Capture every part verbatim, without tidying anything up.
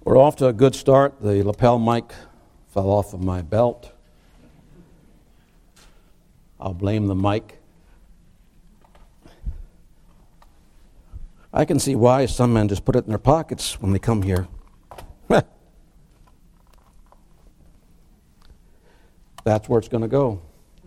We're off to a good start. The lapel mic fell off of my belt. I'll blame the mic. I can see why some men just put it in their pockets when they come here. That's where it's going to go.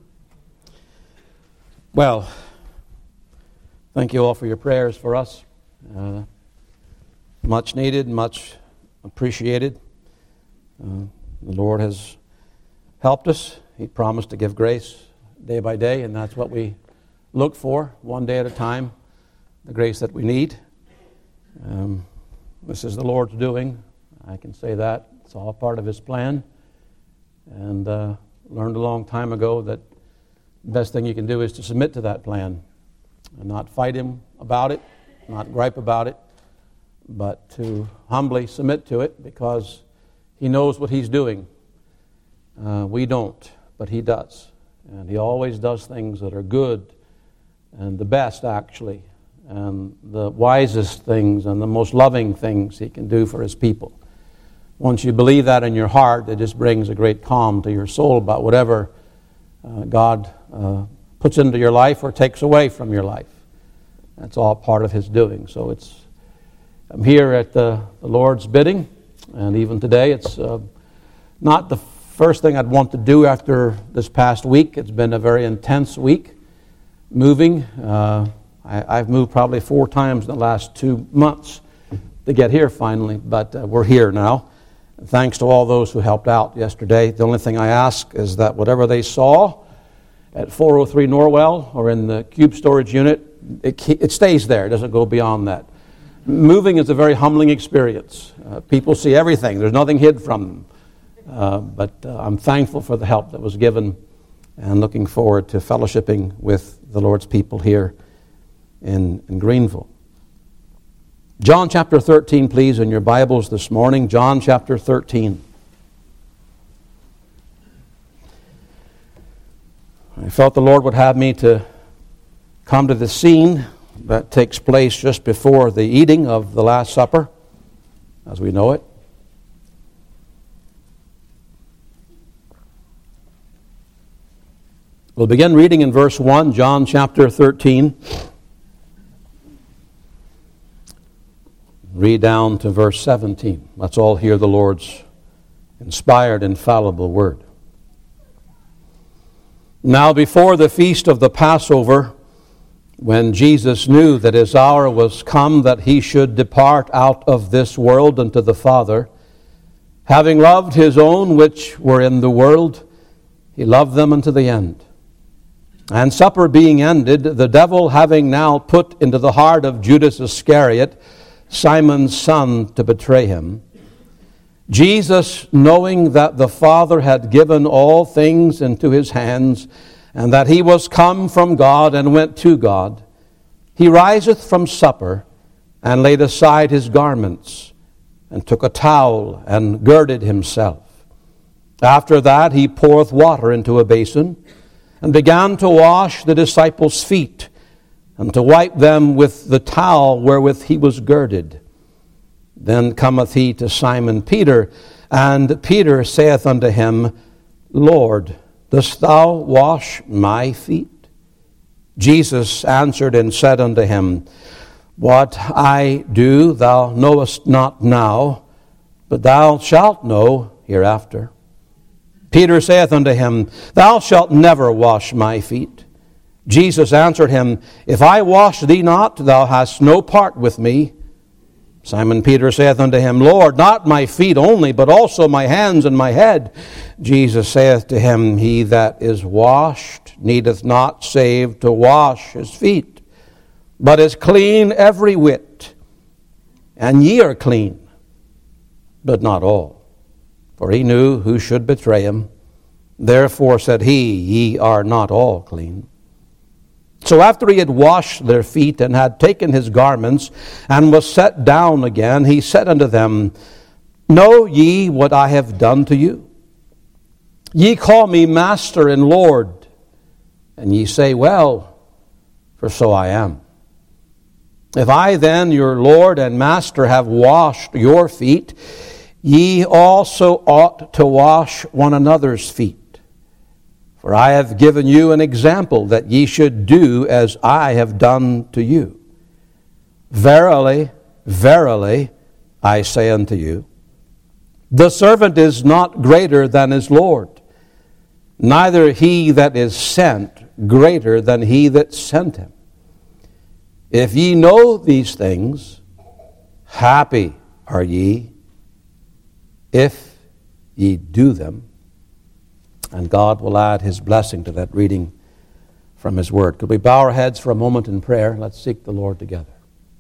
Well, thank you all for your prayers for us. Uh, much needed, much appreciated. Uh, the Lord has helped us. He promised to give grace day by day, and that's what we look for, one day at a time, the grace that we need. Um, this is the Lord's doing. I can say that. It's all part of His plan. And uh, learned a long time ago that the best thing you can do is to submit to that plan and not fight Him about it, not gripe about it, but to humbly submit to it because He knows what He's doing. Uh, we don't, but He does. And He always does things that are good and the best, actually, and the wisest things and the most loving things He can do for His people. Once you believe that in your heart, it just brings a great calm to your soul about whatever uh, God uh, puts into your life or takes away from your life. That's all part of His doing. So it's I'm here at the, the Lord's bidding, and even today it's uh, not the first thing I'd want to do after this past week. It's been a very intense week, moving. Uh, I, I've moved probably four times in the last two months to get here finally, but uh, we're here now. Thanks to all those who helped out yesterday. The only thing I ask is that whatever they saw at four oh three Norwell or in the cube storage unit, it, it stays there. It doesn't go beyond that. Moving is a very humbling experience. Uh, people see everything. There's nothing hid from them. Uh, but uh, I'm thankful for the help that was given and looking forward to fellowshipping with the Lord's people here in, in Greenville. John chapter thirteen, please, in your Bibles this morning. John chapter thirteen. I felt the Lord would have me to come to the scene that takes place just before the eating of the Last Supper, as we know it. We'll begin reading in verse one, John chapter thirteen. Read down to verse seventeen. Let's all hear the Lord's inspired, infallible word. Now before the feast of the Passover, when Jesus knew that His hour was come that He should depart out of this world unto the Father, having loved His own which were in the world, He loved them unto the end. And supper being ended, the devil having now put into the heart of Judas Iscariot, Simon's son, to betray Him, Jesus, knowing that the Father had given all things into His hands, and that He was come from God and went to God, He riseth from supper, and laid aside His garments, and took a towel, and girded Himself. After that He poureth water into a basin, and began to wash the disciples' feet, and to wipe them with the towel wherewith He was girded. Then cometh He to Simon Peter, and Peter saith unto Him, Lord, dost Thou wash my feet? Jesus answered and said unto him, What I do thou knowest not now, but thou shalt know hereafter. Peter saith unto him, Thou shalt never wash my feet. Jesus answered him, If I wash thee not, thou hast no part with me. Simon Peter saith unto Him, Lord, not my feet only, but also my hands and my head. Jesus saith to him, He that is washed needeth not save to wash his feet, but is clean every whit. And ye are clean, but not all. For He knew who should betray Him. Therefore said He, Ye are not all clean. So after He had washed their feet, and had taken His garments, and was set down again, He said unto them, Know ye what I have done to you? Ye call me Master and Lord, and ye say, Well, for so I am. If I then, your Lord and Master, have washed your feet, Ye also ought to wash one another's feet. For I have given you an example that ye should do as I have done to you. Verily, verily, I say unto you, the servant is not greater than his Lord, neither he that is sent greater than he that sent him. If ye know these things, happy are ye, if ye do them. And God will add His blessing to that reading from His Word. Could we bow our heads for a moment in prayer? Let's seek the Lord together.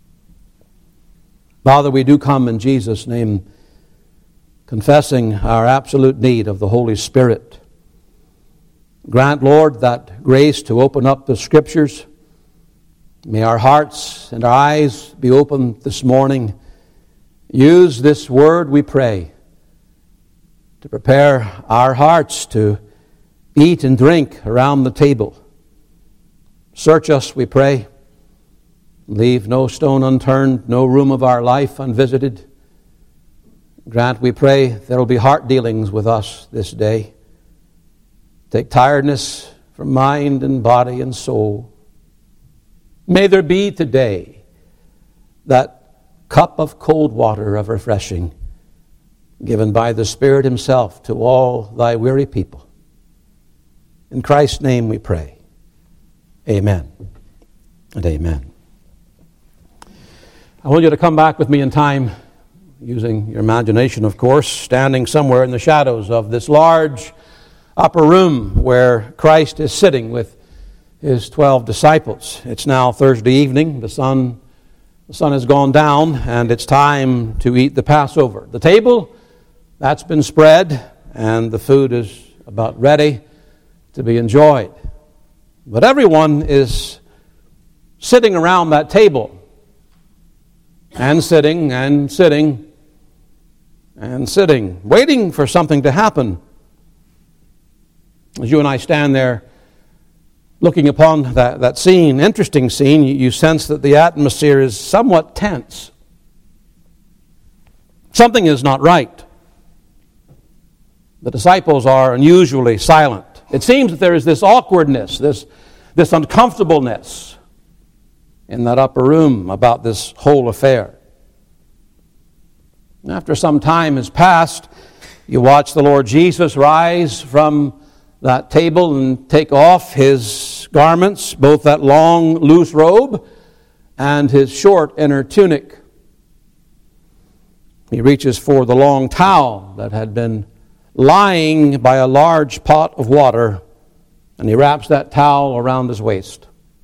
Father, we do come in Jesus' name, confessing our absolute need of the Holy Spirit. Grant, Lord, that grace to open up the Scriptures. May our hearts and our eyes be opened this morning. Use this Word, we pray, to prepare our hearts to eat and drink around the table. Search us, we pray. Leave no stone unturned, no room of our life unvisited. Grant, we pray, there will be heart dealings with us this day. Take tiredness from mind and body and soul. May there be today that cup of cold water of refreshing given by the Spirit Himself to all Thy weary people. In Christ's name we pray. Amen and amen. I want you to come back with me in time, using your imagination, of course, standing somewhere in the shadows of this large upper room where Christ is sitting with His twelve disciples. It's now Thursday evening. The sun, the sun has gone down, and it's time to eat the Passover. The table, that's been spread, and the food is about ready to be enjoyed. But everyone is sitting around that table, and sitting, and sitting, and sitting, waiting for something to happen. As you and I stand there looking upon that, that scene, interesting scene, you, you sense that the atmosphere is somewhat tense. Something is not right. The disciples are unusually silent. It seems that there is this awkwardness, this, this uncomfortableness in that upper room about this whole affair. After some time has passed, you watch the Lord Jesus rise from that table and take off His garments, both that long, loose robe and His short inner tunic. He reaches for the long towel that had been lying by a large pot of water, and He wraps that towel around His waist.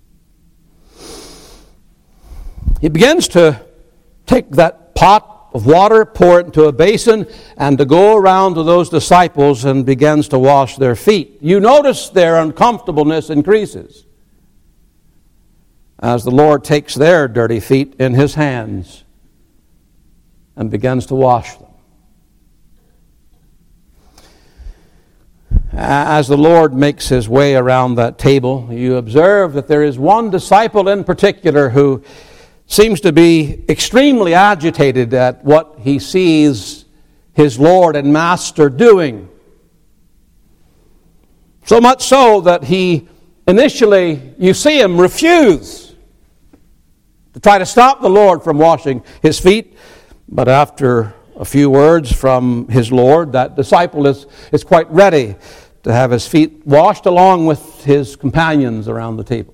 He begins to take that pot of water, pour it into a basin, and to go around to those disciples and begins to wash their feet. You notice their uncomfortableness increases as the Lord takes their dirty feet in His hands and begins to wash them. As the Lord makes His way around that table, you observe that there is one disciple in particular who seems to be extremely agitated at what he sees his Lord and Master doing. So much so that he initially, you see him refuse to try to stop the Lord from washing his feet. But after a few words from his Lord, that disciple is, is quite ready to have his feet washed along with his companions around the table.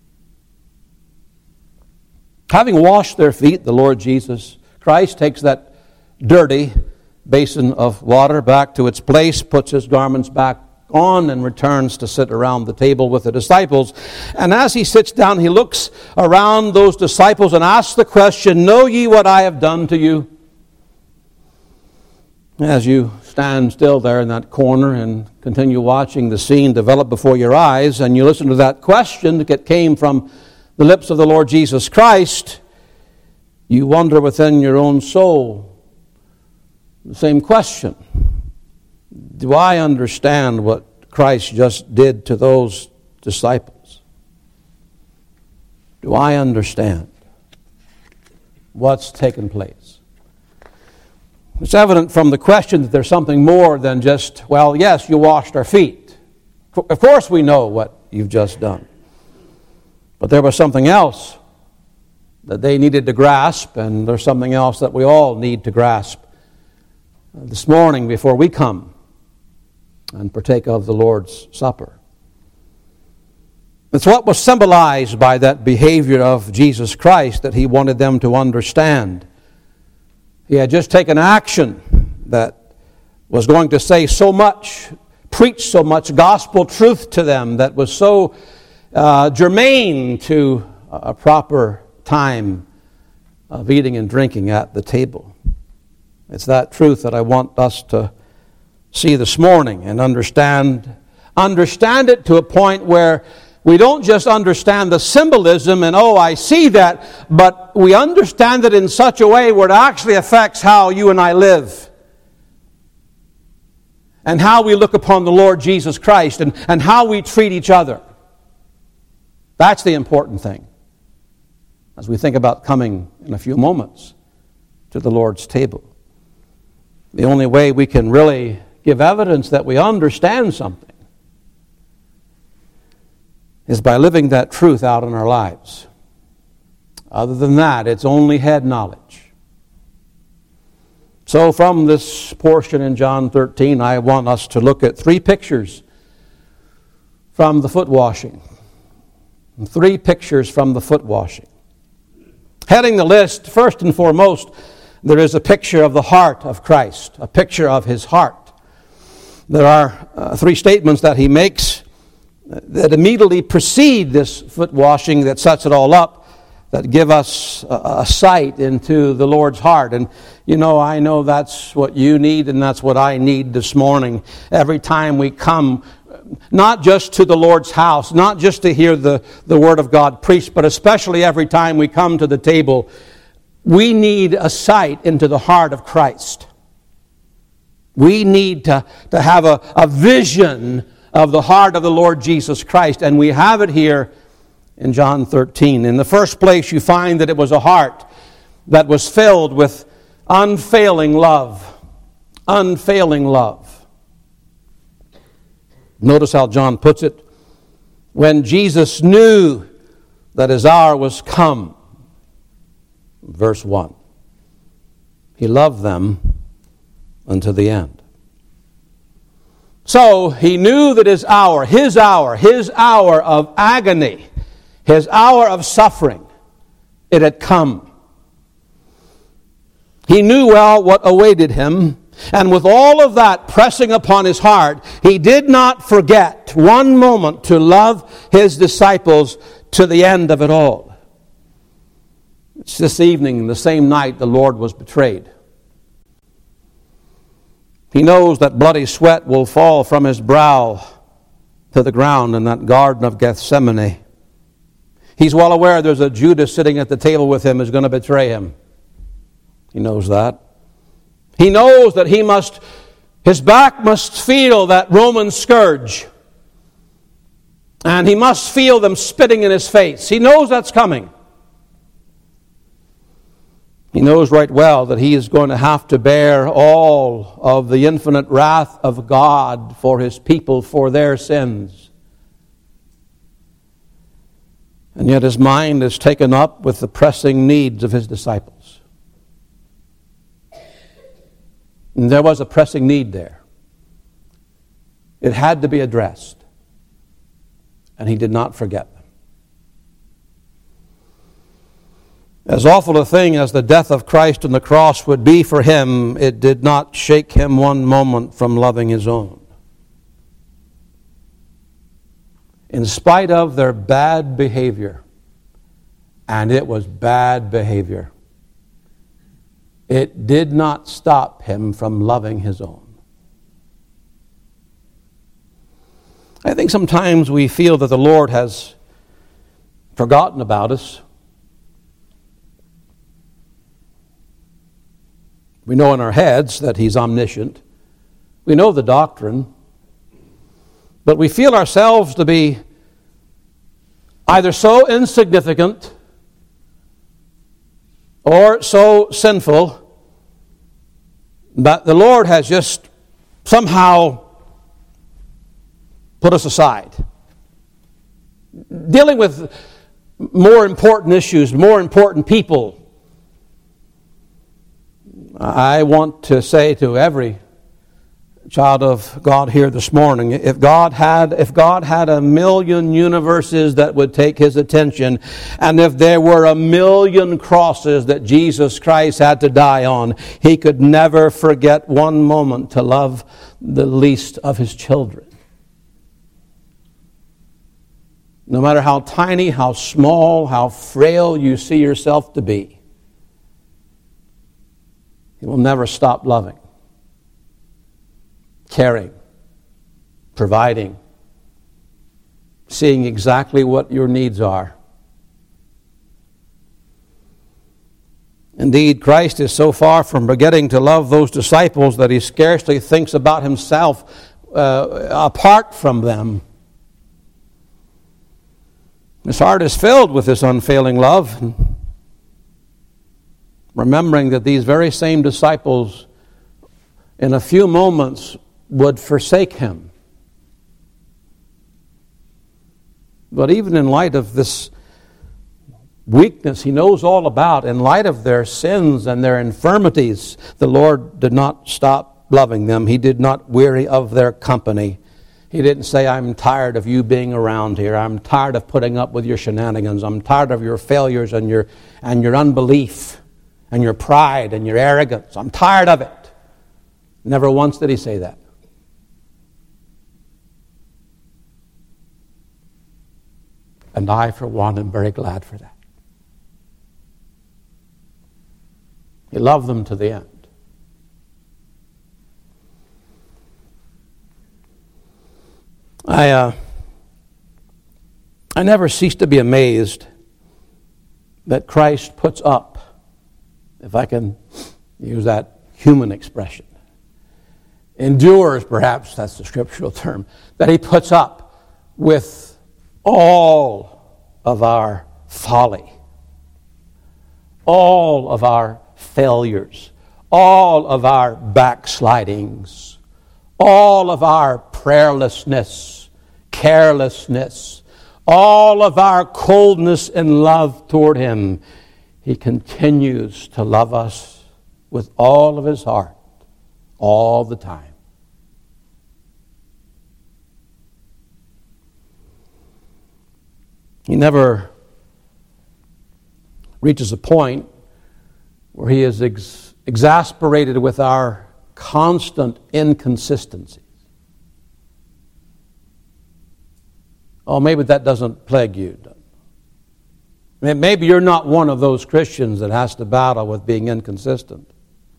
Having washed their feet, the Lord Jesus Christ takes that dirty basin of water back to its place, puts His garments back on, and returns to sit around the table with the disciples. And as He sits down, He looks around those disciples and asks the question, "Know ye what I have done to you?" As you stand still there in that corner and continue watching the scene develop before your eyes, and you listen to that question that came from the lips of the Lord Jesus Christ, you wonder within your own soul the same question. Do I understand what Christ just did to those disciples? Do I understand what's taken place? It's evident from the question that there's something more than just, well, yes, you washed our feet. Of course we know what you've just done. But there was something else that they needed to grasp, and there's something else that we all need to grasp this morning before we come and partake of the Lord's Supper. It's what was symbolized by that behavior of Jesus Christ that he wanted them to understand. He had just taken action that was going to say so much, preach so much gospel truth to them that was so uh, germane to a proper time of eating and drinking at the table. It's that truth that I want us to see this morning and understand. Understand it to a point where we don't just understand the symbolism and, oh, I see that, but we understand it in such a way where it actually affects how you and I live and how we look upon the Lord Jesus Christ and, and how we treat each other. That's the important thing as we think about coming in a few moments to the Lord's table. The only way we can really give evidence that we understand something is by living that truth out in our lives. Other than that, it's only head knowledge. So from this portion in John thirteen, I want us to look at three pictures from the foot washing. Three pictures from the foot washing. Heading the list, first and foremost, there is a picture of the heart of Christ, a picture of his heart. There are uh, three statements that he makes that immediately precede this foot washing that sets it all up, that give us a, a sight into the Lord's heart. And you know, I know that's what you need and that's what I need this morning. Every time we come, not just to the Lord's house, not just to hear the, the Word of God preached, but especially every time we come to the table, we need a sight into the heart of Christ. We need to, to have a, a vision of the heart of the Lord Jesus Christ, and we have it here in John thirteen. In the first place, you find that it was a heart that was filled with unfailing love. Unfailing love. Notice how John puts it. When Jesus knew that his hour was come, verse one, he loved them unto the end. So he knew that his hour, his hour, his hour of agony, his hour of suffering, it had come. He knew well what awaited him, and with all of that pressing upon his heart, he did not forget one moment to love his disciples to the end of it all. It's this evening, the same night the Lord was betrayed. He knows that bloody sweat will fall from his brow to the ground in that Garden of Gethsemane. He's well aware there's a Judas sitting at the table with him who's going to betray him. He knows that. He knows that he must, his back must feel that Roman scourge. And he must feel them spitting in his face. He knows that's coming. He knows right well that he is going to have to bear all of the infinite wrath of God for his people, for their sins. And yet his mind is taken up with the pressing needs of his disciples. And there was a pressing need there. It had to be addressed. And he did not forget them. As awful a thing as the death of Christ on the cross would be for him, it did not shake him one moment from loving his own. In spite of their bad behavior, and it was bad behavior, it did not stop him from loving his own. I think sometimes we feel that the Lord has forgotten about us. We know in our heads that he's omniscient. We know the doctrine. But we feel ourselves to be either so insignificant or so sinful But the Lord has just somehow put us aside. Dealing with more important issues, more important people. I want to say to every child of God here this morning, if God had if God had a million universes that would take His attention, and if there were a million crosses that Jesus Christ had to die on, He could never forget one moment to love the least of His children. No matter how tiny, how small, how frail you see yourself to be, He will never stop loving, caring, providing, seeing exactly what your needs are. Indeed, Christ is so far from forgetting to love those disciples that He scarcely thinks about Himself uh, apart from them. His heart is filled with this unfailing love, remembering that these very same disciples in a few moments would forsake Him. But even in light of this weakness He knows all about, in light of their sins and their infirmities, the Lord did not stop loving them. He did not weary of their company. He didn't say, I'm tired of you being around here. I'm tired of putting up with your shenanigans. I'm tired of your failures and your and your unbelief and your pride and your arrogance. I'm tired of it. Never once did He say that. And I, for one, am very glad for that. He loved them to the end. I uh, I never cease to be amazed that Christ puts up, if I can use that human expression, endures, perhaps that's the scriptural term, that He puts up with all of our folly, all of our failures, all of our backslidings, all of our prayerlessness, carelessness, all of our coldness in love toward Him. He continues to love us with all of His heart, all the time. He never reaches a point where He is ex- exasperated with our constant inconsistencies. Oh, maybe that doesn't plague you. Maybe you're not one of those Christians that has to battle with being inconsistent.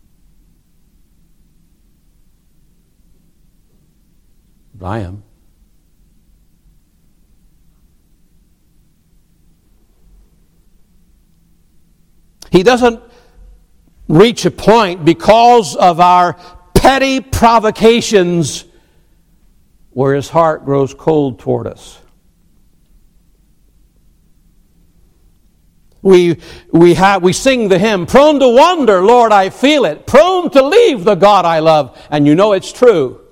But I am. He doesn't reach a point because of our petty provocations where His heart grows cold toward us. We we have we sing the hymn, prone to wander, Lord, I feel it. Prone to leave the God I love. And you know it's true.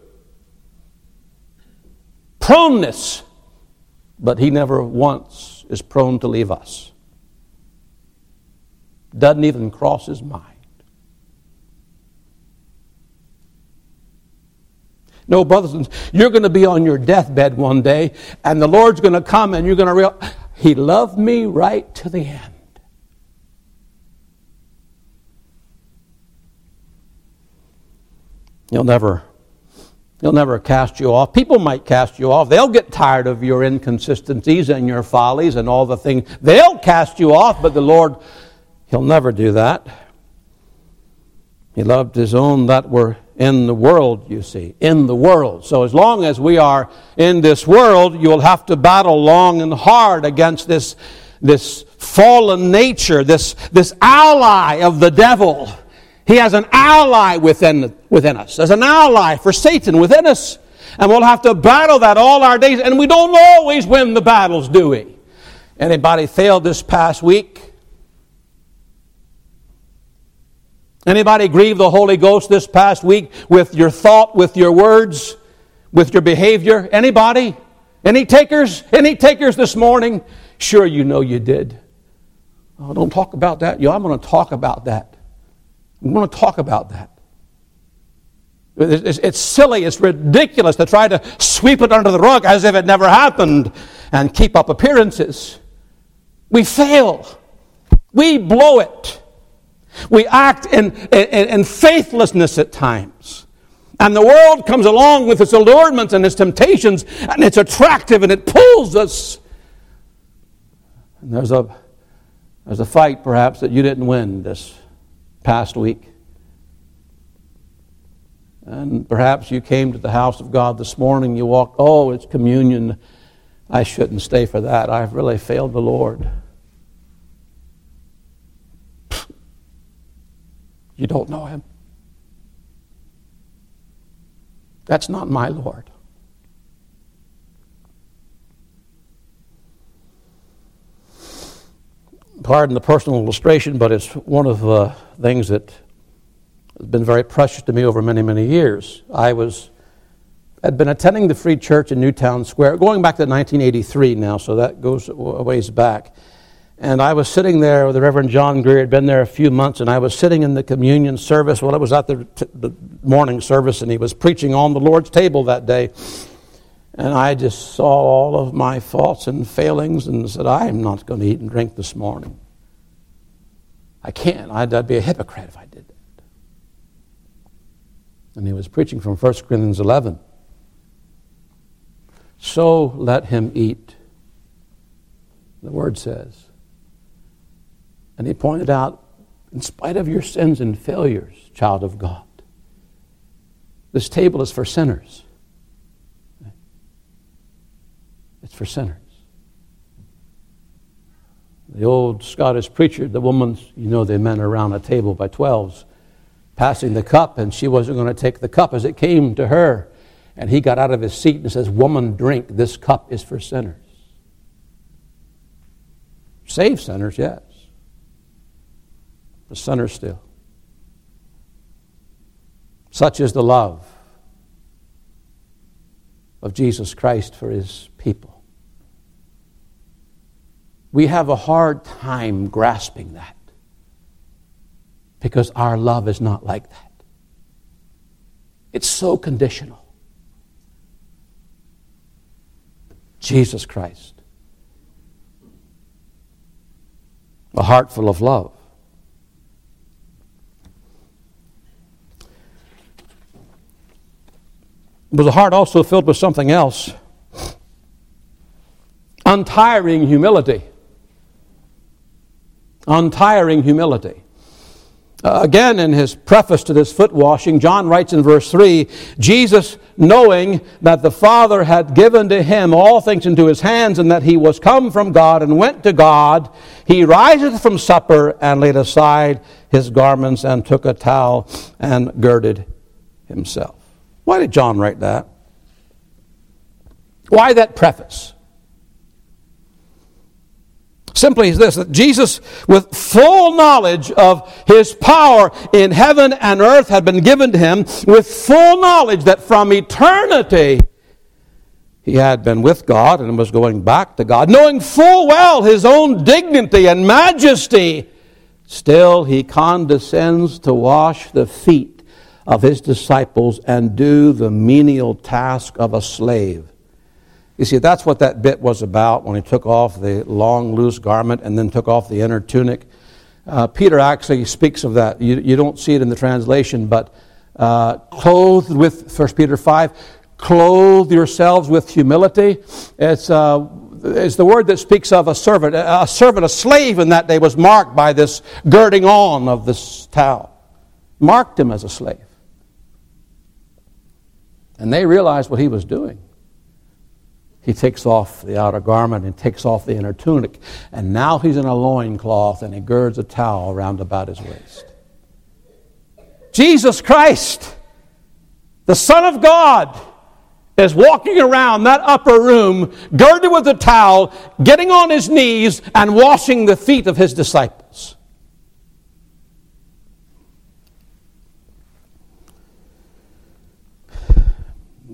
Proneness. But He never once is prone to leave us. Doesn't even cross His mind. No, brothers and sisters, you're going to be on your deathbed one day, and the Lord's going to come, and you're going to realize, He loved me right to the end. He'll never, he'll never cast you off. People might cast you off. They'll get tired of your inconsistencies and your follies and all the things. They'll cast you off, but the Lord, He'll never do that. He loved His own that were in the world, you see. In the world. So as long as we are in this world, you'll have to battle long and hard against this, this fallen nature, this, this ally of the devil. He has an ally within, within us. There's an ally for Satan within us. And we'll have to battle that all our days. And we don't always win the battles, do we? Anybody failed this past week? Anybody grieve the Holy Ghost this past week with your thought, with your words, with your behavior? Anybody? Any takers? Any takers this morning? Sure, you know you did. Oh, don't talk about that. Yo, I'm going to talk about that. I'm going to talk about that. It's, it's silly, it's ridiculous to try to sweep it under the rug as if it never happened and keep up appearances. We fail. We blow it. We act in, in, in faithlessness at times. And the world comes along with its allurements and its temptations, and it's attractive and it pulls us. And there's a, there's a fight perhaps that you didn't win this past week. And perhaps you came to the house of God this morning, you walked, oh, it's communion. I shouldn't stay for that. I've really failed the Lord. You don't know Him. That's not my Lord. Pardon the personal illustration, but it's one of the things that has been very precious to me over many, many years. I was had been attending the Free Church in Newtown Square, going back to nineteen eighty-three now, so that goes a ways back. And I was sitting there with the Reverend John Greer. Had been there a few months, and I was sitting in the communion service. Well, it was at the, t- the morning service, and he was preaching on the Lord's table that day. And I just saw all of my faults and failings and said, I am not going to eat and drink this morning. I can't. I'd, I'd be a hypocrite if I did that. And he was preaching from First Corinthians eleven. So let him eat, the Word says. And he pointed out, in spite of your sins and failures, child of God, this table is for sinners. It's for sinners. The old Scottish preacher, the woman, you know, they men around a table by twelves, passing the cup, and she wasn't going to take the cup as it came to her. And he got out of his seat and says, woman, drink, this cup is for sinners. Save sinners, yes. The sinners still. Such is the love of Jesus Christ for His people. We have a hard time grasping that because our love is not like that. It's so conditional. Jesus Christ. A heart full of love. It was a heart also filled with something else. Untiring humility. Untiring humility. Uh, again, in his preface to this foot washing, John writes in verse three, Jesus, knowing that the Father had given to him all things into his hands, and that he was come from God and went to God, he riseth from supper and laid aside his garments and took a towel and girded himself. Why did John write that? Why that preface? Simply this, that Jesus, with full knowledge of His power in heaven and earth, had been given to Him, with full knowledge that from eternity He had been with God and was going back to God, knowing full well His own dignity and majesty, still He condescends to wash the feet of His disciples and do the menial task of a slave. You see, that's what that bit was about when He took off the long, loose garment and then took off the inner tunic. Uh, Peter actually speaks of that. You, you don't see it in the translation, but uh, clothed with, First Peter five, clothe yourselves with humility. It's, uh, it's the word that speaks of a servant. A servant, a slave in that day was marked by this girding on of this towel. Marked him as a slave. And they realized what he was doing. He takes off the outer garment and takes off the inner tunic. And now he's in a loincloth and he girds a towel around about his waist. Jesus Christ, the Son of God, is walking around that upper room, girded with a towel, getting on his knees and washing the feet of his disciples.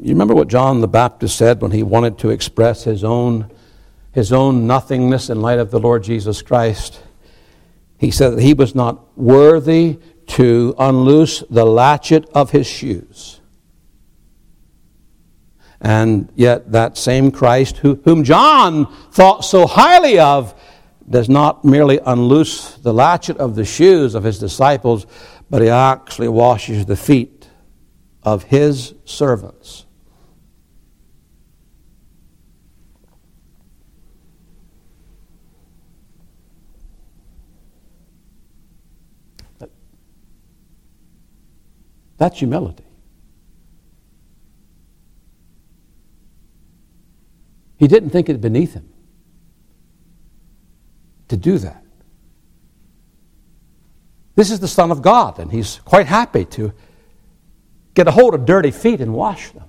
You remember what John the Baptist said when he wanted to express his own, his own nothingness in light of the Lord Jesus Christ? He said that he was not worthy to unloose the latchet of his shoes. And yet that same Christ who, whom John thought so highly of does not merely unloose the latchet of the shoes of his disciples, but he actually washes the feet of his servants. That's humility. He didn't think it beneath him to do that. This is the Son of God, and he's quite happy to get a hold of dirty feet and wash them.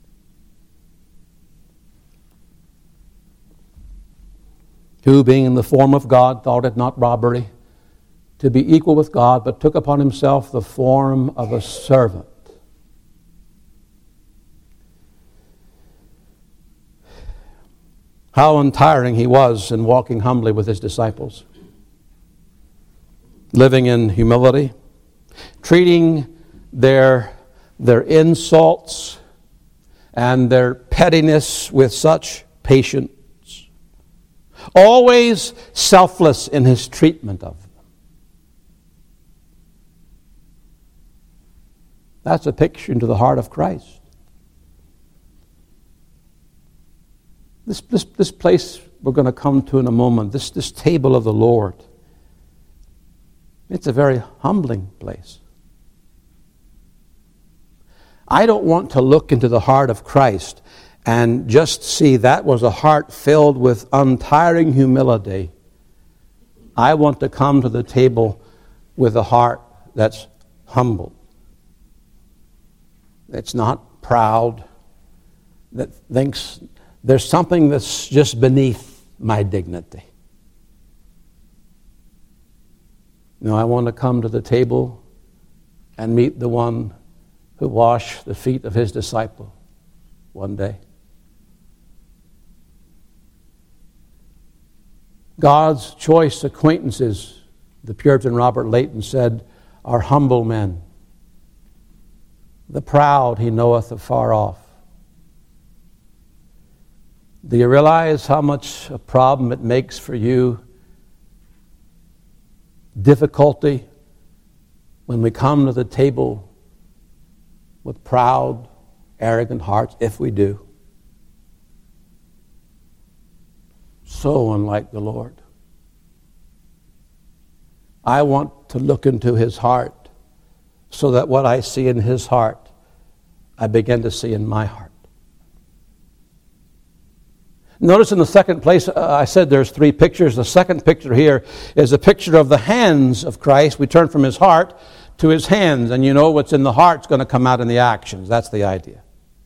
Who, being in the form of God, thought it not robbery to be equal with God, but took upon himself the form of a servant. How untiring he was in walking humbly with his disciples, living in humility, treating their, their insults and their pettiness with such patience, always selfless in his treatment of them. That's a picture into the heart of Christ. This, this, this place we're going to come to in a moment, this, this table of the Lord, it's a very humbling place. I don't want to look into the heart of Christ and just see that was a heart filled with untiring humility. I want to come to the table with a heart that's humble. It's not proud, that thinks there's something that's just beneath my dignity. No, I want to come to the table and meet the one who washed the feet of his disciple one day. God's choice acquaintances, the Puritan Robert Leighton said, are humble men. The proud he knoweth afar off. Do you realize how much a problem it makes for you? Difficulty when we come to the table with proud, arrogant hearts, if we do. So unlike the Lord. I want to look into his heart so that what I see in his heart, I begin to see in my heart. Notice in the second place, uh, I said there's three pictures. The second picture here is a picture of the hands of Christ. We turn from his heart to his hands, and you know what's in the heart's going to come out in the actions. That's the idea.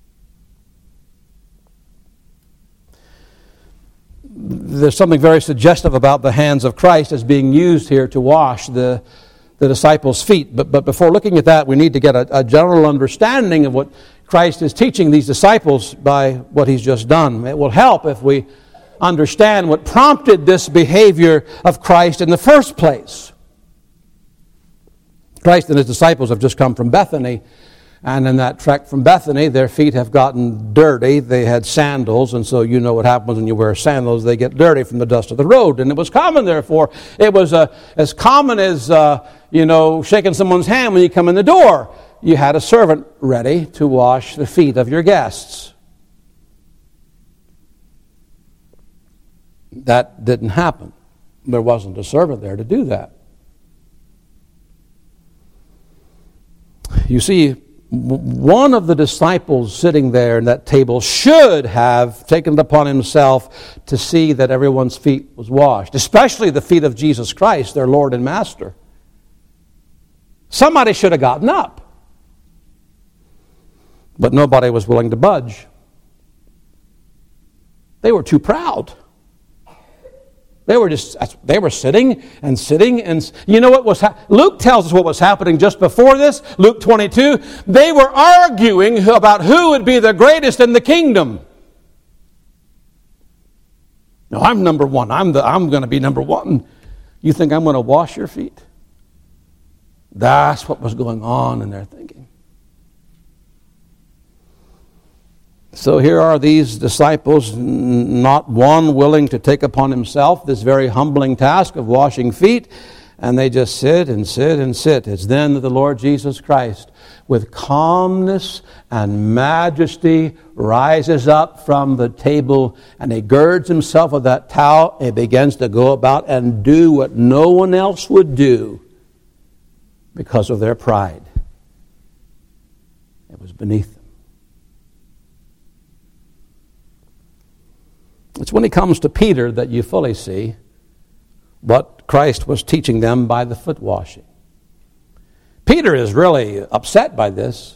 There's something very suggestive about the hands of Christ as being used here to wash the the disciples' feet. But, but before looking at that, we need to get a, a general understanding of what Christ is teaching these disciples by what he's just done. It will help if we understand what prompted this behavior of Christ in the first place. Christ and his disciples have just come from Bethany, and in that trek from Bethany, their feet have gotten dirty. They had sandals, and so you know what happens when you wear sandals. They get dirty from the dust of the road. And it was common, therefore, it was uh, as common as, uh, you know, shaking someone's hand when you come in the door. You had a servant ready to wash the feet of your guests. That didn't happen. There wasn't a servant there to do that. You see, one of the disciples sitting there in that table should have taken it upon himself to see that everyone's feet was washed, especially the feet of Jesus Christ, their Lord and Master. Somebody should have gotten up. But nobody was willing to budge. They were too proud. They were just, they were sitting and sitting. And you know what was, ha- Luke tells us what was happening just before this. Luke twenty-two, they were arguing about who would be the greatest in the kingdom. No, I'm number one. I'm the, I'm going to be number one. You think I'm going to wash your feet? That's what was going on in their thinking. So here are these disciples, not one willing to take upon himself this very humbling task of washing feet, and they just sit and sit and sit. It's then that the Lord Jesus Christ, with calmness and majesty, rises up from the table, and he girds himself with that towel, and he begins to go about and do what no one else would do because of their pride. It was beneath them. It's when he comes to Peter that you fully see what Christ was teaching them by the foot washing. Peter is really upset by this.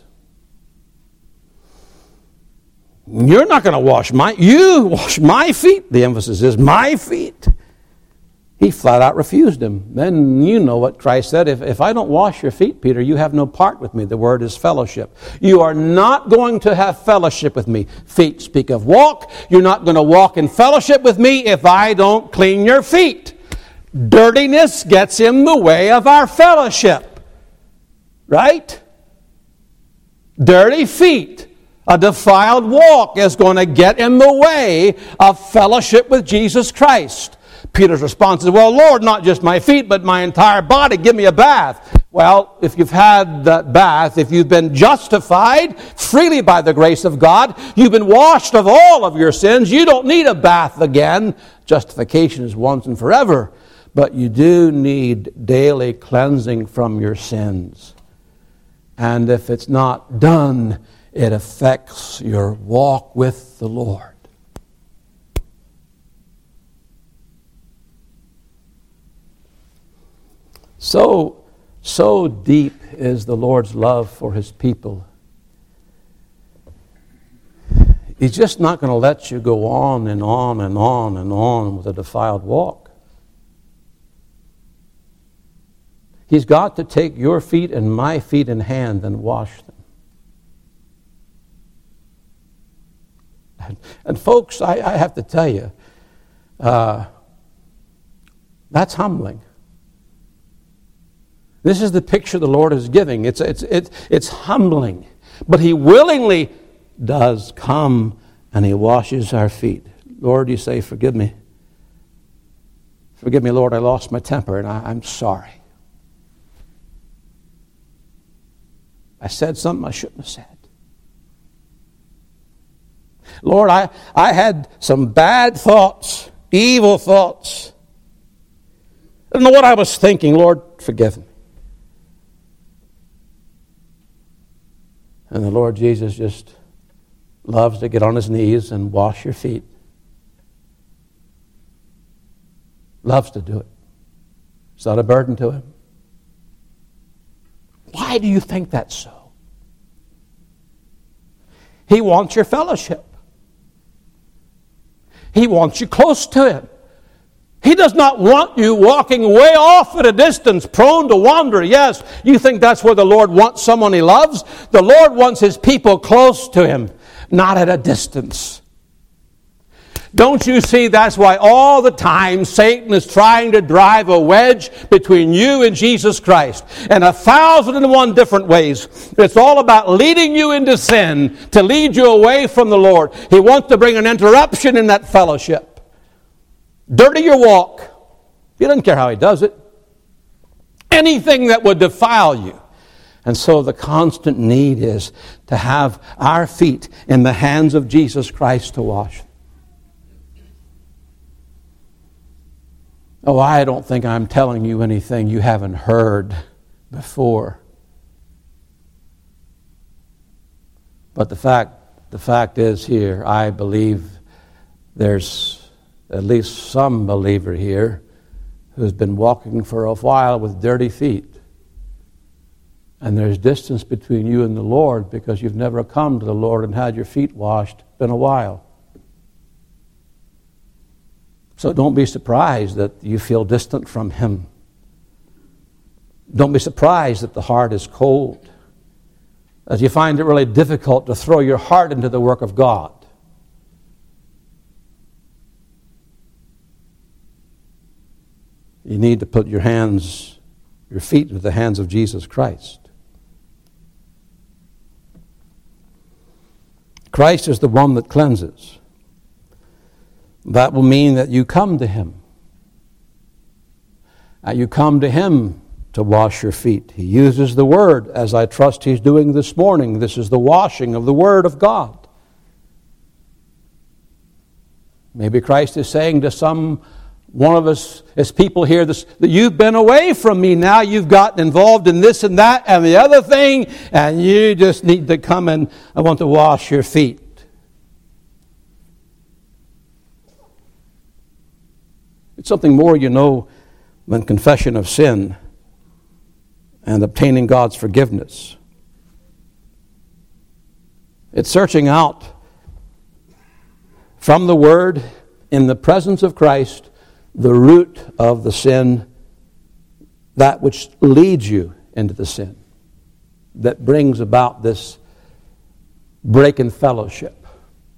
You're not going to wash my, you wash my feet. The emphasis is my feet. He flat out refused him. Then you know what Christ said. If, if I don't wash your feet, Peter, you have no part with me. The word is fellowship. You are not going to have fellowship with me. Feet speak of walk. You're not going to walk in fellowship with me if I don't clean your feet. Dirtiness gets in the way of our fellowship. Right? Dirty feet, a defiled walk is going to get in the way of fellowship with Jesus Christ. Peter's response is, well, Lord, not just my feet, but my entire body. Give me a bath. Well, if you've had that bath, if you've been justified freely by the grace of God, you've been washed of all of your sins, you don't need a bath again. Justification is once and forever. But you do need daily cleansing from your sins. And if it's not done, it affects your walk with the Lord. So, so deep is the Lord's love for his people. He's just not going to let you go on and on and on and on with a defiled walk. He's got to take your feet and my feet in hand and wash them. And, and folks, I, I have to tell you, uh, that's humbling. This is the picture the Lord is giving. It's, it's, it's, it's humbling. But he willingly does come and he washes our feet. Lord, you say, forgive me. Forgive me, Lord, I lost my temper and I, I'm sorry. I said something I shouldn't have said. Lord, I, I had some bad thoughts, evil thoughts. I don't know what I was thinking. Lord, forgive me. And the Lord Jesus just loves to get on his knees and wash your feet. Loves to do it. It's not a burden to him. Why do you think that's so? He wants your fellowship. He wants you close to him. He does not want you walking way off at a distance, prone to wander. Yes, you think that's where the Lord wants someone he loves? The Lord wants his people close to him, not at a distance. Don't you see that's why all the time Satan is trying to drive a wedge between you and Jesus Christ in a thousand and one different ways. It's all about leading you into sin to lead you away from the Lord. He wants to bring an interruption in that fellowship. Dirty your walk. He doesn't care how he does it. Anything that would defile you. And so the constant need is to have our feet in the hands of Jesus Christ to wash. Oh, I don't think I'm telling you anything you haven't heard before. But the fact, the fact is here, I believe there's at least some believer here who's been walking for a while with dirty feet. And there's distance between you and the Lord because you've never come to the Lord and had your feet washed. It's been a while. So don't be surprised that you feel distant from Him. Don't be surprised that the heart is cold, as you find it really difficult to throw your heart into the work of God. You need to put your hands, your feet into the hands of Jesus Christ. Christ is the one that cleanses. That will mean that you come to Him. And you come to Him to wash your feet. He uses the Word, as I trust He's doing this morning. This is the washing of the Word of God. Maybe Christ is saying to some one of us as people here this, that you've been away from me. Now you've gotten involved in this and that and the other thing, and you just need to come and I want to wash your feet. It's something more, you know, than confession of sin and obtaining God's forgiveness. It's searching out from the Word in the presence of Christ the root of the sin, that which leads you into the sin, that brings about this break in fellowship.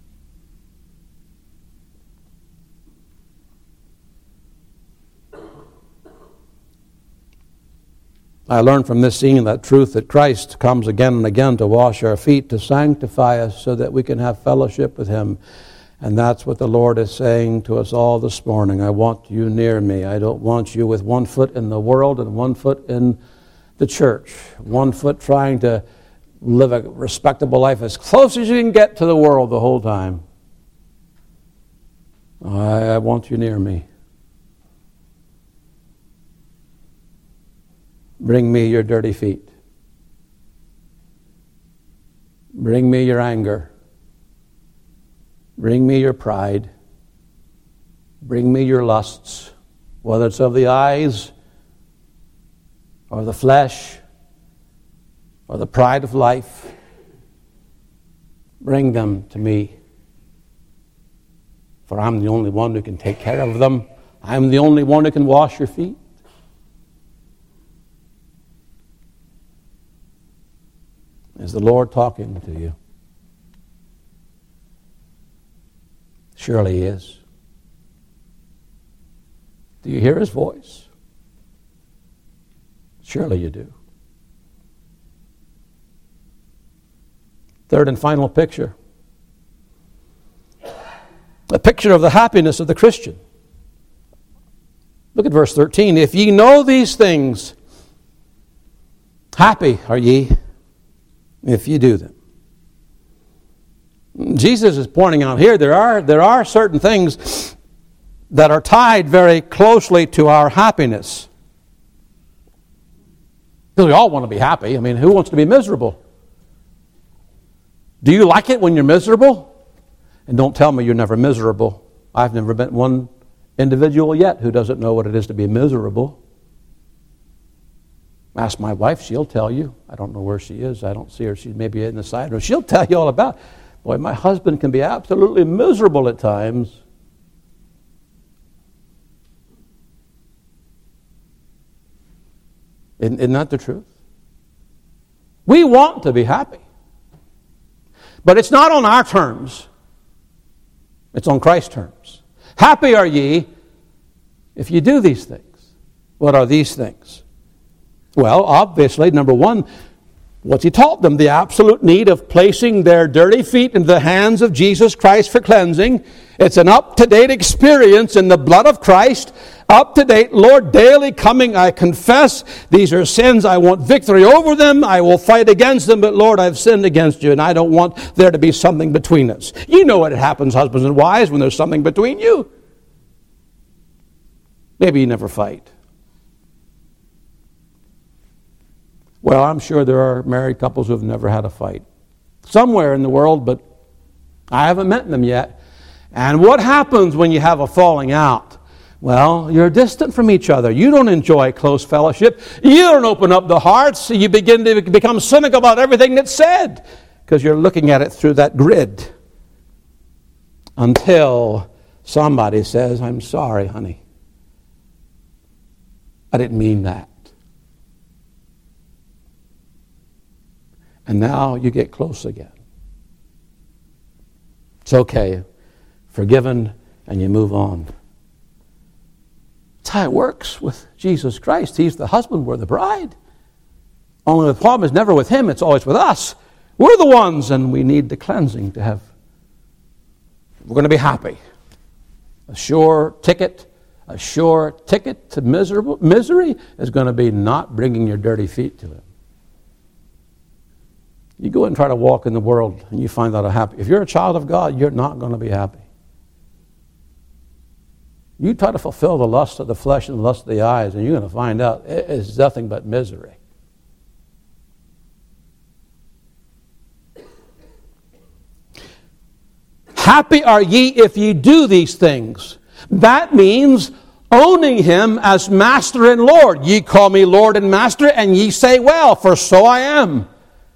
I learned from this scene that truth that Christ comes again and again to wash our feet, to sanctify us so that we can have fellowship with Him. And that's what the Lord is saying to us all this morning. I want you near me. I don't want you with one foot in the world and one foot in the church. One foot trying to live a respectable life as close as you can get to the world the whole time. I, I want you near me. Bring me your dirty feet. Bring me your anger. Bring me your pride. Bring me your lusts, whether it's of the eyes or the flesh or the pride of life. Bring them to me. For I'm the only one who can take care of them. I'm the only one who can wash your feet. Is the Lord talking to you? Surely He is. Do you hear His voice? Surely you do. Third and final picture. A picture of the happiness of the Christian. Look at verse thirteen. If ye know these things, happy are ye if ye do them. Jesus is pointing out here there are there are certain things that are tied very closely to our happiness. Because we all want to be happy. I mean, who wants to be miserable? Do you like it when you're miserable? And don't tell me you're never miserable. I've never met one individual yet who doesn't know what it is to be miserable. Ask my wife, she'll tell you. I don't know where she is. I don't see her. She's maybe in the side room. She'll tell you all about it. Boy, my husband can be absolutely miserable at times. Isn't, isn't that the truth? We want to be happy. But it's not on our terms. It's on Christ's terms. Happy are ye if you do these things. What are these things? Well, obviously, number one, what's He taught them? The absolute need of placing their dirty feet in the hands of Jesus Christ for cleansing. It's an up-to-date experience in the blood of Christ. Up-to-date, Lord, daily coming, I confess these are sins. I want victory over them. I will fight against them, but Lord, I've sinned against you, and I don't want there to be something between us. You know what happens, husbands and wives, when there's something between you. Maybe you never fight. Well, I'm sure there are married couples who have never had a fight. Somewhere in the world, but I haven't met them yet. And what happens when you have a falling out? Well, you're distant from each other. You don't enjoy close fellowship. You don't open up the hearts. You begin to become cynical about everything that's said because you're looking at it through that grid until somebody says, I'm sorry, honey. I didn't mean that. And now you get close again. It's okay. Forgiven, and you move on. That's how it works with Jesus Christ. He's the husband, we're the bride. Only the problem is never with him, it's always with us. We're the ones, and we need the cleansing to have. We're going to be happy. A sure ticket, a sure ticket to miserable misery is going to be not bringing your dirty feet to him. You go and try to walk in the world, and you find out how happy. If you're a child of God, you're not going to be happy. You try to fulfill the lust of the flesh and the lust of the eyes, and you're going to find out it is nothing but misery. Happy are ye if ye do these things. That means owning him as master and Lord. Ye call me Lord and Master, and ye say, well, for so I am.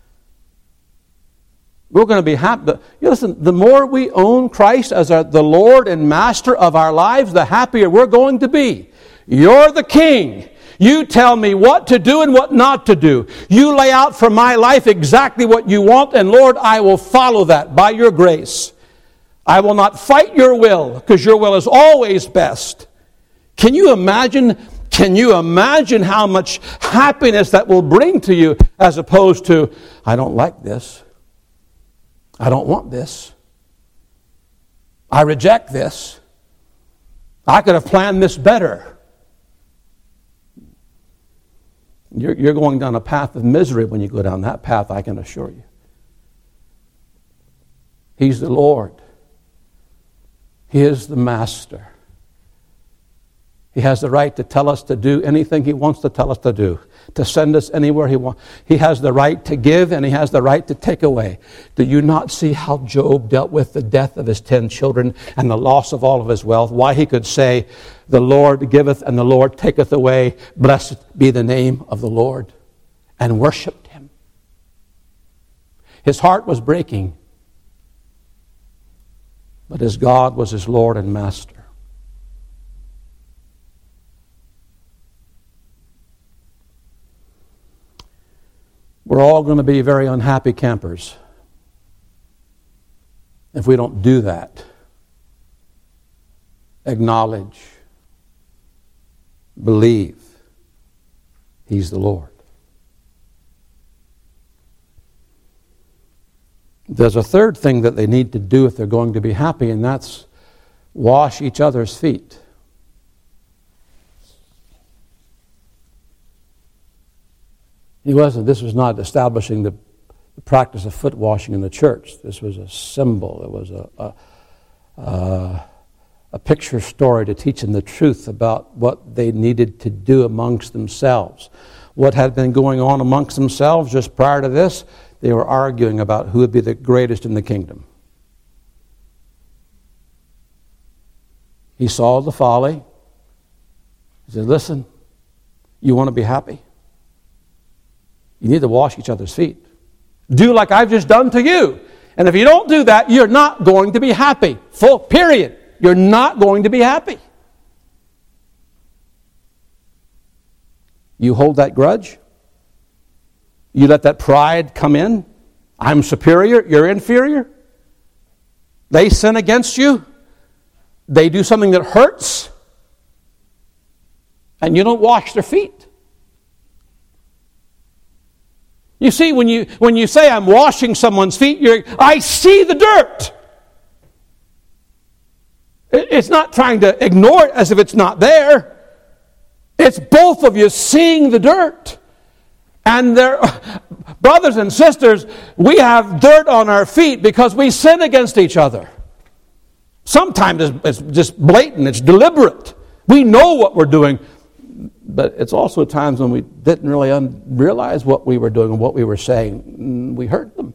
We're going to be happy. You listen, the more we own Christ as our, the Lord and Master of our lives, the happier we're going to be. You're the King. You tell me what to do and what not to do. You lay out for my life exactly what you want, and Lord, I will follow that by your grace. I will not fight your will, because your will is always best. Can you imagine, can you imagine how much happiness that will bring to you, as opposed to, I don't like this. I don't want this. I reject this. I could have planned this better. You're, you're going down a path of misery when you go down that path, I can assure you. He's the Lord. He is the Master. He has the right to tell us to do anything He wants to tell us to do, to send us anywhere He wants. He has the right to give, and He has the right to take away. Do you not see how Job dealt with the death of his ten children and the loss of all of his wealth? Why he could say, the Lord giveth and the Lord taketh away. Blessed be the name of the Lord. And worshipped Him. His heart was breaking, but his God was his Lord and Master. We're all going to be very unhappy campers if we don't do that. Acknowledge, believe He's the Lord. There's a third thing that they need to do if they're going to be happy, and that's wash each other's feet. He wasn't, this was not establishing the, the practice of foot washing in the church. This was a symbol. It was a, a, a, a picture story to teach them the truth about what they needed to do amongst themselves. What had been going on amongst themselves just prior to this, they were arguing about who would be the greatest in the kingdom. He saw the folly. He said, listen, you want to be happy? You need to wash each other's feet. Do like I've just done to you. And if you don't do that, you're not going to be happy. Full period. You're not going to be happy. You hold that grudge. You let that pride come in. I'm superior, you're inferior. They sin against you. They do something that hurts. And you don't wash their feet. You see, when you when you say I'm washing someone's feet, you're, I see the dirt. It's not trying to ignore it as if it's not there. It's both of you seeing the dirt. And there, brothers and sisters, we have dirt on our feet because we sin against each other. Sometimes it's just blatant, it's deliberate. We know what we're doing. But it's also times when we didn't really un- realize what we were doing and what we were saying. We hurt them.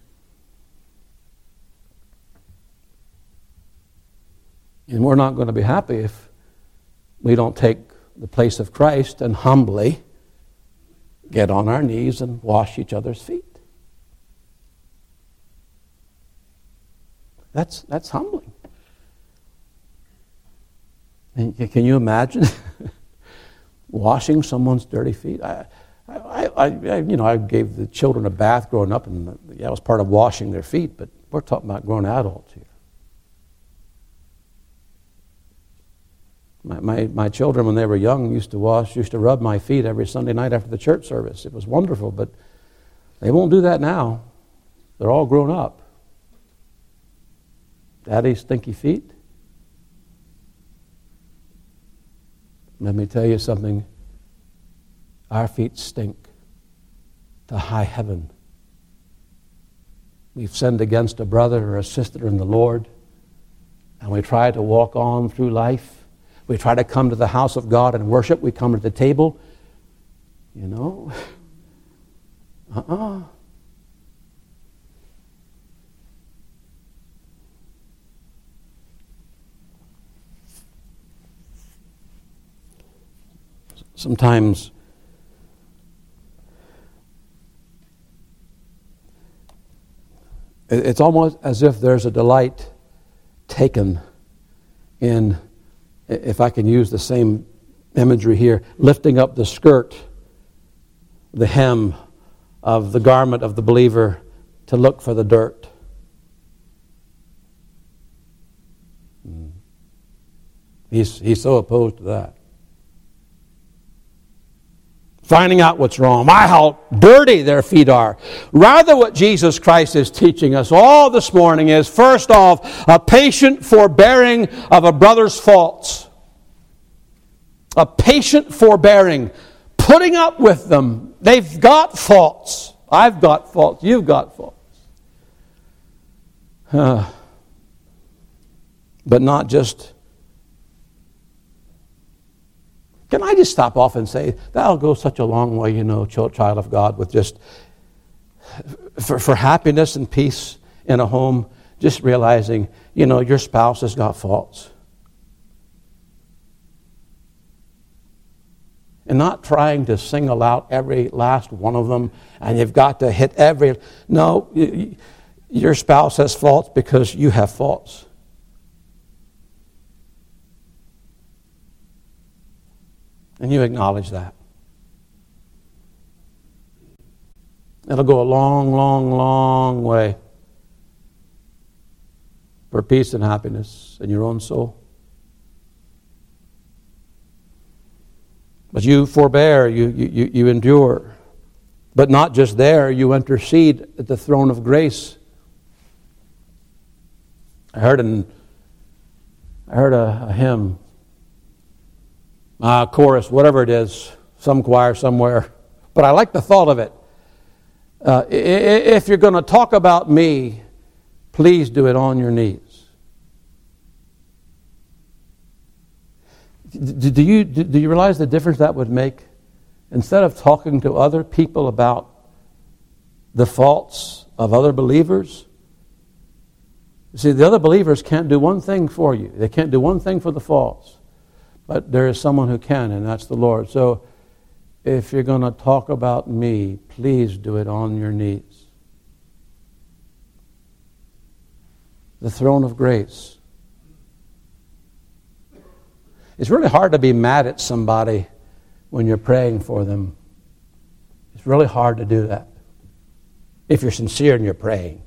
And we're not going to be happy if we don't take the place of Christ and humbly get on our knees and wash each other's feet. That's, that's humbling. And can you imagine washing someone's dirty feet? I, I, I, I, you know, I gave the children a bath growing up, and yeah, it was part of washing their feet, but we're talking about grown adults here. My, my, my children, when they were young, used to wash, used to rub my feet every Sunday night after the church service. It was wonderful, but they won't do that now. They're all grown up. Daddy's stinky feet. Let me tell you something. Our feet stink to high heaven. We've sinned against a brother or a sister in the Lord, and we try to walk on through life. We try to come to the house of God and worship. We come to the table. You know, uh-uh. Sometimes it's almost as if there's a delight taken in, if I can use the same imagery here, lifting up the skirt, the hem of the garment of the believer to look for the dirt. He's, he's so opposed to that. Finding out what's wrong. My, how dirty their feet are. Rather, what Jesus Christ is teaching us all this morning is, first off, a patient forbearing of a brother's faults. A patient forbearing. Putting up with them. They've got faults. I've got faults. You've got faults. Uh, but not just... Can I just stop off and say, that'll go such a long way, you know, child of God, with just, for, for happiness and peace in a home, just realizing, you know, your spouse has got faults. And not trying to single out every last one of them, and you've got to hit every, no, your spouse has faults because you have faults. And you acknowledge that. It'll go a long, long, long way for peace and happiness in your own soul. But you forbear, you, you, you endure. But not just there, you intercede at the throne of grace. I heard, an, I heard a, a hymn. Uh, chorus, whatever it is, some choir somewhere. But I like the thought of it. Uh, if you're going to talk about me, please do it on your knees. Do you, do you realize the difference that would make? Instead of talking to other people about the faults of other believers, you see, the other believers can't do one thing for you. They can't do one thing for the faults. But there is someone who can, and that's the Lord. So if you're going to talk about me, please do it on your knees. The throne of grace. It's really hard to be mad at somebody when you're praying for them. It's really hard to do that if you're sincere in your praying.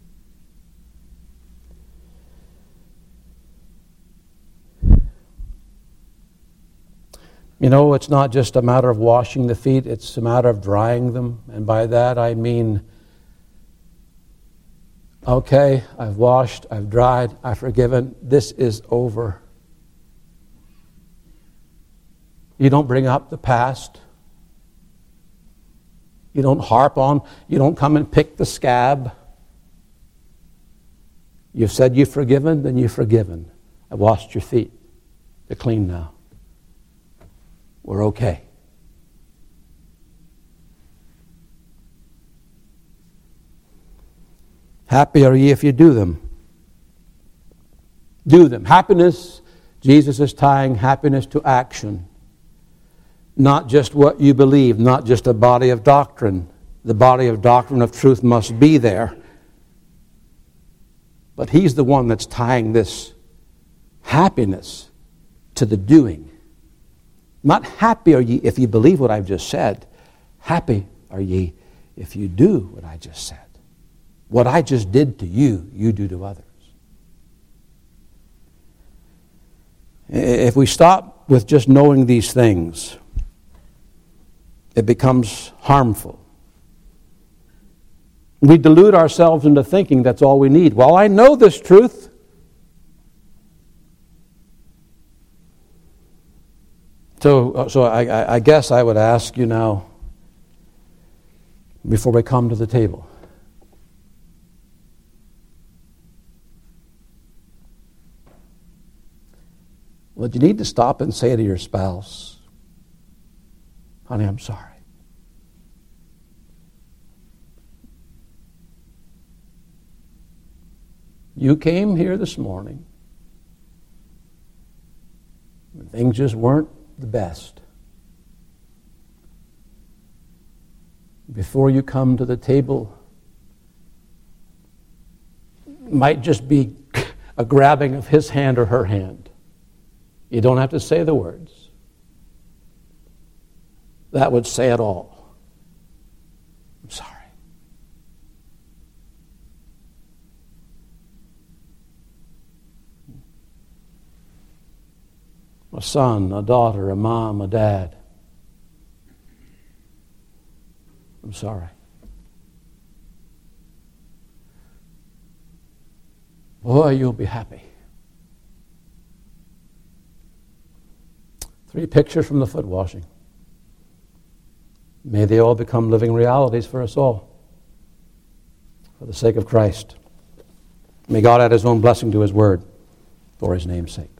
You know, it's not just a matter of washing the feet, it's a matter of drying them. And by that I mean, okay, I've washed, I've dried, I've forgiven, this is over. You don't bring up the past. You don't harp on, you don't come and pick the scab. You've said you've forgiven, then you've forgiven. I've washed your feet. They're clean now. We're okay. Happy are ye if you do them. Do them. Happiness, Jesus is tying happiness to action. Not just what you believe, not just a body of doctrine. The body of doctrine of truth must be there. But He's the one that's tying this happiness to the doing. Not happy are ye if you believe what I've just said. Happy are ye if you do what I just said. What I just did to you, you do to others. If we stop with just knowing these things, it becomes harmful. We delude ourselves into thinking that's all we need. Well, I know this truth. So, so I, I guess I would ask you now, before we come to the table, well, you need to stop and say to your spouse, honey, I'm sorry. You came here this morning when things just weren't the best. Before you come to the table, it might just be a grabbing of his hand or her hand. You don't have to say the words. That would say it all. I'm sorry. A son, a daughter, a mom, a dad. I'm sorry. Boy, you'll be happy. Three pictures from the foot washing. May they all become living realities for us all, for the sake of Christ. May God add His own blessing to His word, for His name's sake.